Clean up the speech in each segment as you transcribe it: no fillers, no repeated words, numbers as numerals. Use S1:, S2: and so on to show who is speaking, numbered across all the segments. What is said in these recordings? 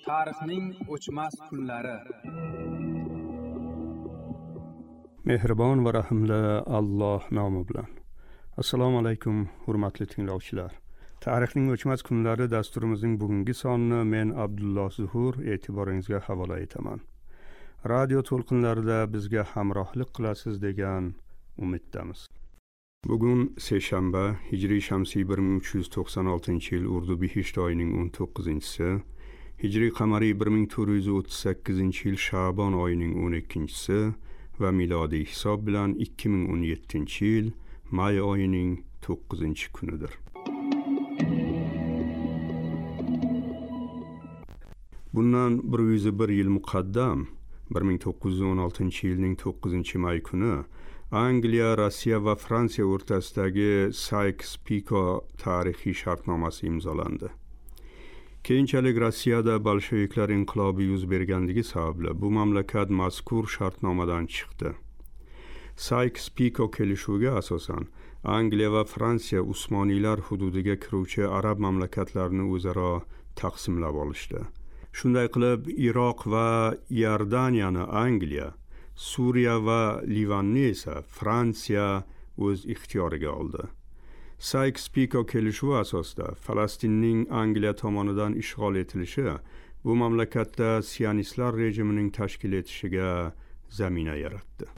S1: Tarixning o'chmas kunlari.
S2: Mehribon va rahimli Alloh nomi bilan. Assalomu alaykum, hurmatli tinglovchilar. Tarixning o'chmas kunlari dasturimizning bugungi sonini men Abdulloh Zuhur e'tiboringizga havola etaman. Radio to'lqinlarida bizga hamrohlik qilasiz degan umiddamiz. Bugun seshanba, Hijriy shamsiy 1396-yil Urdu Bihisht oyining 19-si, Hijriy qamariy 1438-yil Sha'bon oyining 12-si va milodiy hisob bilan 2017-yil may oyining 9-kunidir. Bundan 101 yil muqaddam 1916-yilning 9-may kuni Angliya, Rossiya va Fransiya o'rtasidagi Sykes-Picot tarixiy shartnomasi imzolandi. Keyinchalik Rossiyada bolsheviklar inqilobi yuz berganligi sababli bu mamlakat mazkur shartnomadan chiqdi. Sykes-Picot kelishuviga asosan Angliya va Fransiya Usmoniylar hududiga kiruvchi arab mamlakatlarini o'zaro taqsimlab olishdi. Shunday qilib, Iroq va Iordaniyani Angliya, Suriya va Livanni esa Fransiya o'z ixtiyoriga oldi. Sykes-Picot kelishuvi asosida Falastinning Angliya tomonidan ishg'ol etilishi bu mamlakatda sionistlar rejimining tashkil etishiga zamina yaratdi.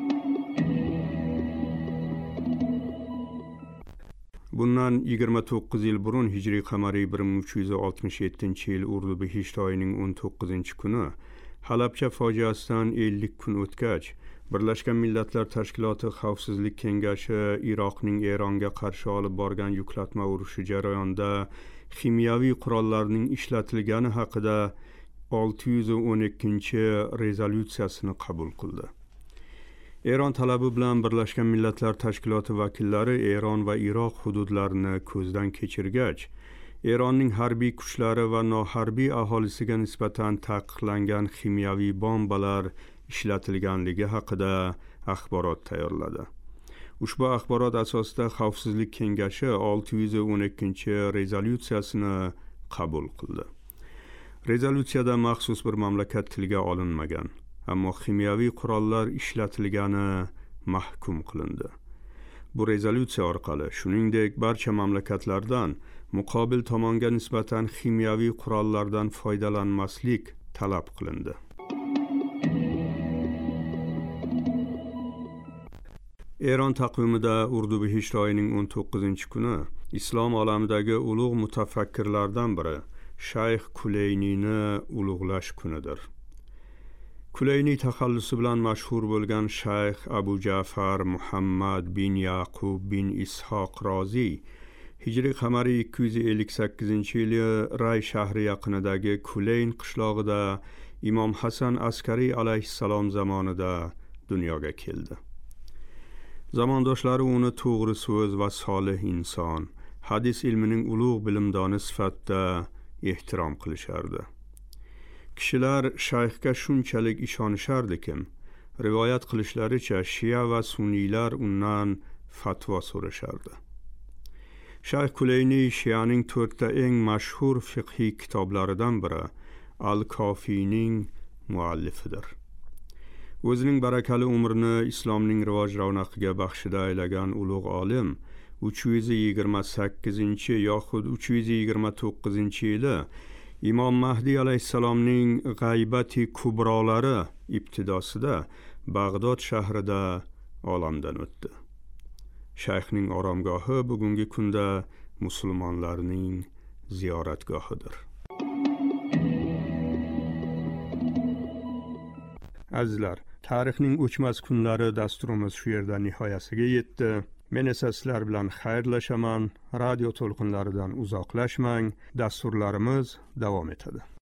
S2: Bundan 29 yil burun Hijriy qamariy 1367-yil Urdu Bihisht oyining 19-kuni Halabcha fojiasidan 50 kun o'tgach, Birlashgan Millatlar Tashkiloti Xavfsizlik Kengashi Iroqning Eronga qarshi olib borgan yuklatma urushi jarayonida kimyoviy qurollarning ishlatilgani haqida 612-rezolyutsiyasini qabul qildi. Eron talabi bilan Birlashgan Millatlar Tashkiloti vakillari Eron va Iroq hududlarini ko'zdan kechirgach, Eronning harbiy kuchlari va noharbiy aholisiga nisbatan taqiqlangan kimyoviy bombalar ishlatilganligi haqida axborot tayyorladi. Ushbu axborot asosida Xavfsizlik Kengashi 612-rezolyutsiyasini qabul qildi. Rezolyutsiyada maxsus bir mamlakat tilga olinmagan, ammo kimyoviy qurollar ishlatilgani mahkum qilindi. Bu rezolyutsiya orqali shuningdek barcha mamlakatlardan muqobil tomonga nisbatan kimyoviy qurollardan foydalanmaslik talab qilindi. Eron taqvimida Urdu Bihisht oyining 19-kuni islom olamidagi ulug' mutafakkirlardan biri Shayx Kuleyniyni ulug'lash kunidir. Kuleyniy taxallusi bilan mashhur bo'lgan Shayx Abu Ja'far Muhammad bin Yaqub bin Ishoq Rozi Hijriy qamariy 258-yili Ray shahri yaqinidagi Kuleyn qishlog'ida Imom Hasan Askari alayhissalom zamonida dunyoga keldi. Zamondoshlari uni to'g'ri so'z va solih inson, hadis ilmining ulug' bilimdoni sifatida ehtirom qilishardi. Kishilar shayxga shunchalik ishonishardiki, rivoyat qilishlaricha Shia va Sunniylar undan fatvo so'rashardi. Shayx Kuleyniy Shianing 4 ta eng mashhur fiqhiy kitoblaridan biri Al-Kofiyning muallifidir. O'zining barakali umrini islomning rivoj ravnaqiga baxshida aylagan ulug' olim 328 yoxud 329-yili Imom Mahdi alayhissalomning g'aybati kubrolari ibtidosida Bag'dod shahrida olamdan o'tdi. Shayxning oromgohi bugungi kunda musulmonlarning ziyoratgohidir. Azizlar, tarixning o'chmas kunlari dasturimiz shu yerda nihoyasiga yetdi. Men esa sizlar bilan xayrlashaman. Radio to'lqinlaridan uzoqlashmang. Dasturlarimiz davom etadi.